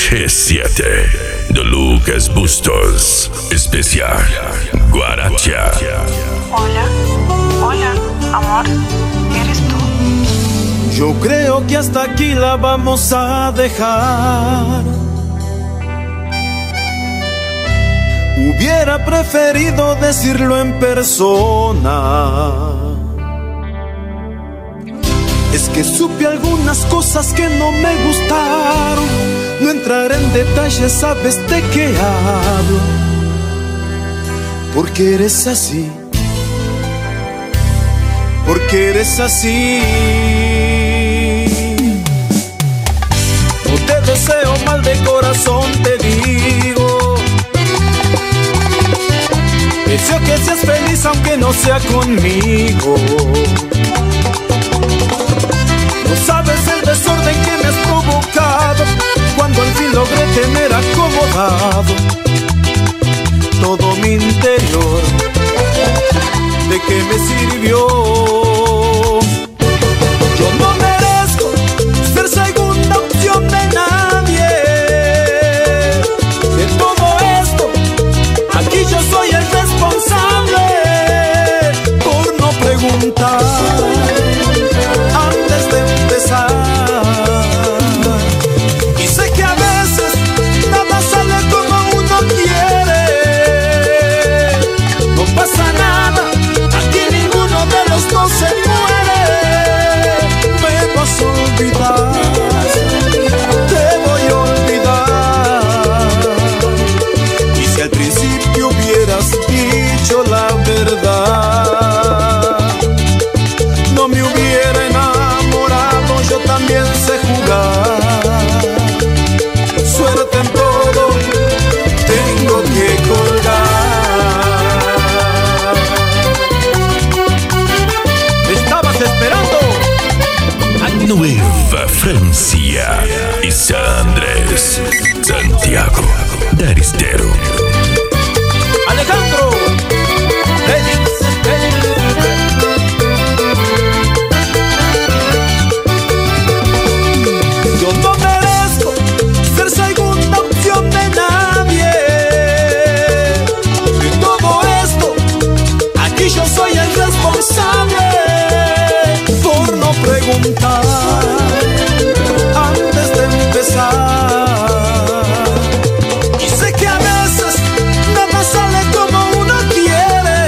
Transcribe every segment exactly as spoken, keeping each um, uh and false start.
G siete de Lucas Bustos. Especial Guaracha. Hola, hola, amor, ¿eres tú? Yo creo que hasta aquí la vamos a dejar. Hubiera preferido decirlo en persona. Es que supe algunas cosas que no me gustaron. No entraré en detalles, sabes de qué hablo. Porque eres así. Porque eres así. No te deseo mal, de corazón te digo. Deseo que seas feliz aunque no sea conmigo. No sabes el desorden que me has provocado cuando al fin logré tener acomodado todo mi interior. ¿De qué me sirvió? Yo no merezco ser segunda opción de nadie. De todo esto, aquí yo soy el responsable por no preguntar antes de empezar. Y sé que a veces nada sale como uno quiere. No pasa nada, aquí ninguno de los dos se muere. Me vas a olvidar, te voy a olvidar. Y si al principio hubieras dicho la verdad, no me hubiera enamorado, yo también sé jugar. Suerte en todo, tengo que colgar. ¿Me estabas esperando? Nueva Francia y San Andrés, Santiago del Estero. Alejandro Félix, yo no merezco ser segunda opción de nadie. De todo esto, aquí yo soy el responsable por no preguntar antes de empezar. Y sé que a veces nada sale como uno quiere.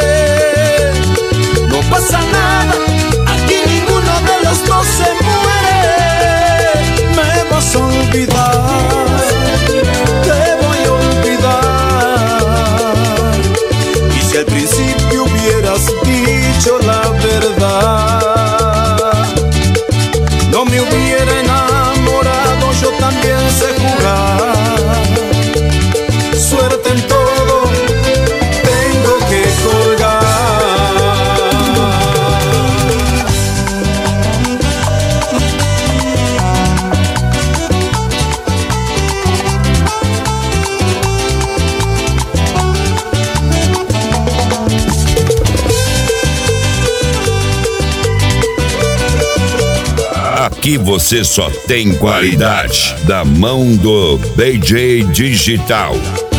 No pasa nada, aquí ninguno de los dos se muere. Me vas a olvidar, te voy a olvidar. Y si al principio hubieras dicho la verdad, no me hubiera enamorado, yo también sé jugar. Suerte en todo, tengo que colgar. Aqui você só tem qualidade da mão do D J Digital.